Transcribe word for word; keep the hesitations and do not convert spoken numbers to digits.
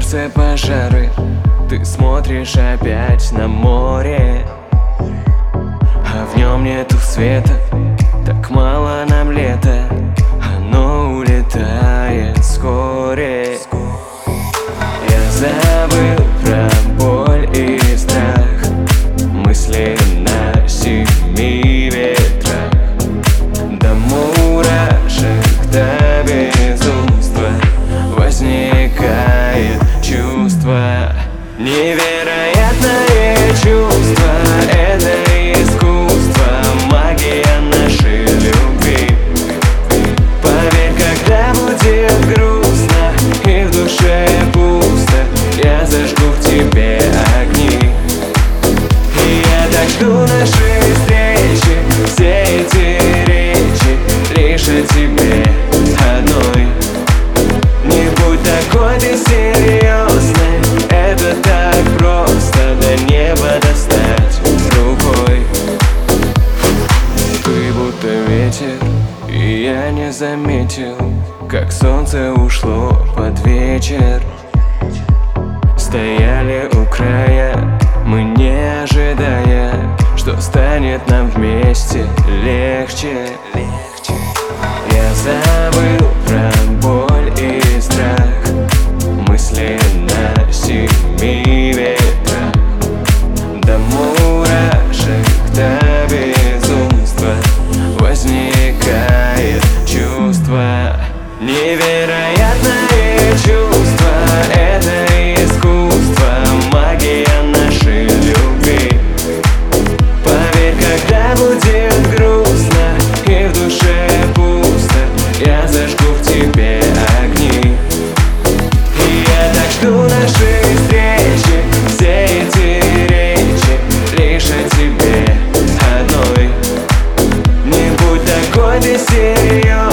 сердце пожары, ты смотришь опять на море, а в нем нету света, так мало нам лета, оно улетает вскоре. Я забыл про боль и страх, мысли на семи ветрах, до мурашек, до безумства возникает чувство. Невероятное чувство, это искусство, магия нашей любви. Поверь, когда будет грустно и в душе пусто, я зажгу в тебе огни. И я так жду нашей встречи, все эти речи лишь о тебе одной. Не будь такой ты серьезной, это так просто, до неба достать рукой. Ты будто ветер, и я не заметил, как солнце ушло под вечер. Стояли у края, мы не ожидая, что станет нам вместе легче. Я забыл про боль и страх, мысли на семи ветрах, до мурашек, до безумства возникает чувство. Невероятное чувство, это искусство, магия нашей любви. Поверь, когда будет грустно и в душе пусто, я зажгу в тебе огни. И я так жду нашей встречи, все эти речи лишь о тебе одной. Не будь такой ты серьезной,